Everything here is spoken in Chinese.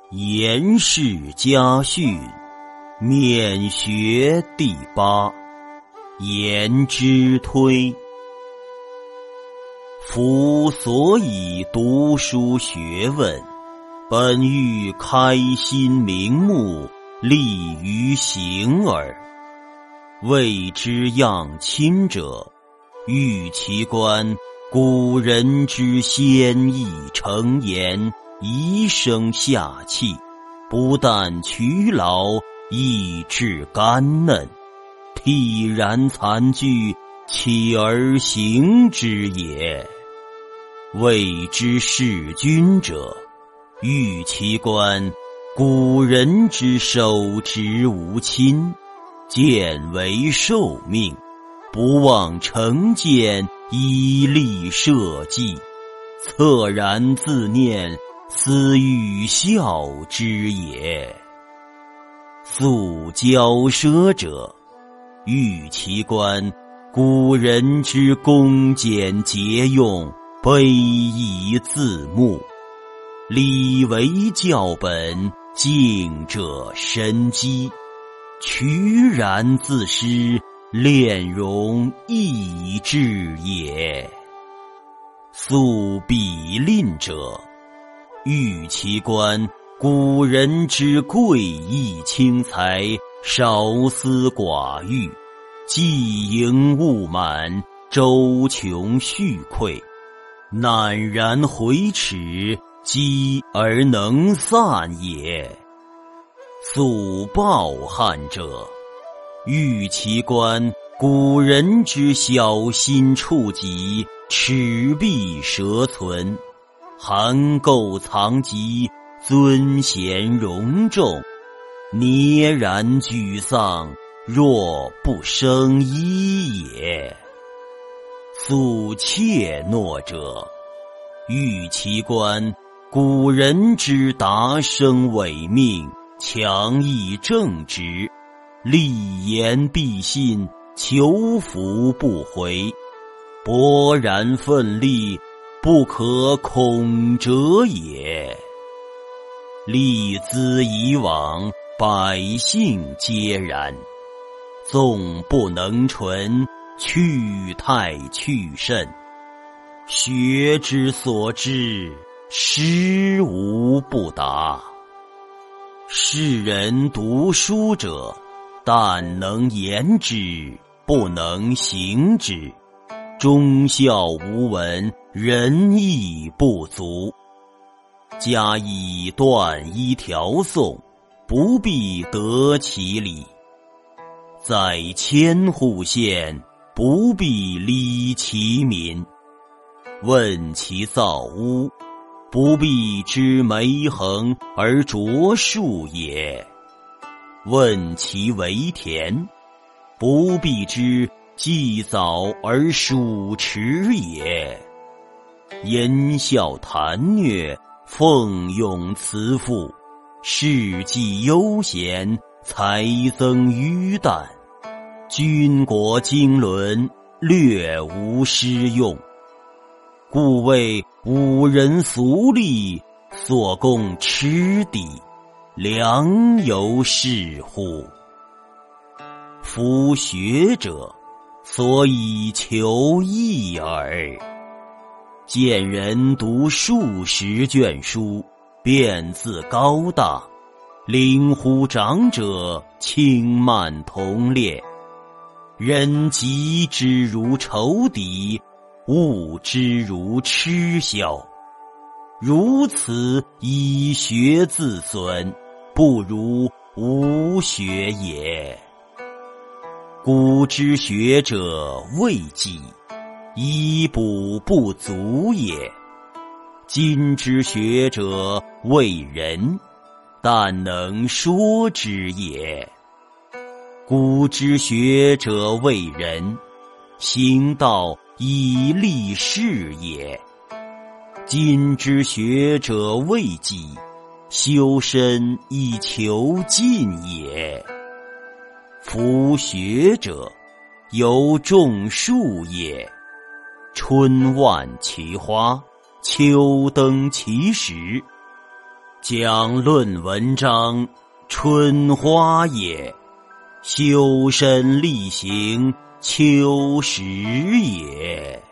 颜氏家训，免学第8，颜之推。夫所以读书学问，本欲开心明目，利于行耳。谓之样亲者，欲其观古人之先意成言，宜生下气，不但劬劳，亦致甘嫩，惕然残具，起而行之也。谓之事君者，欲其观古人之守职无亲，见为受命，不忘成见，以立社稷，恻然自念，斯欲孝之也。素骄奢者，欲其观古人之恭俭节用，卑夷自牧，礼为教本，敬者身基，徂然自失，恋容易至也。素比吝者，欲其观古人之贵义轻财，少思寡欲，既盈勿满，周穷蓄匮，赧然回迟，积而能散也。素暴汉者，欲其观古人之小心处己，尺璧蛇存，含垢藏疾，尊贤容众，嗫然沮丧，若不生衣也。素怯懦者，欲其观古人之达生伪命，强毅正直，立言必信，求福不回，勃然奋力，不可恐者也。立兹以往，百姓皆然，纵不能纯，去态去甚，学之所知，实无不达。世人读书者，但能言之，不能行之，忠孝无闻，仁义不足。加以断一条讼，不必得其理；在千户县，不必理其民。问其造屋，不必知梅衡而着树也；问其为田，不必知祭藻而属池也。言笑谈谑，奉咏辞赋，事迹悠闲，才增于淡，军国经纶，略无诗用。故谓五人俗利，所供吃地，良由是乎？夫学者，所以求义耳。见人读数十卷书，便自高大，领乎长者，轻慢同列，人嫉之如仇敌，恶之如嗤笑。如此以学自损，不如无学也。古之学者未济，以补不足也；今之学者为人，但能说之也。古之学者为人，行道以立事也；今之学者为己，修身以求进也。夫学者，有种树也，春万其花，秋登其实， 讲论文章，春花也；修身立行，秋实也。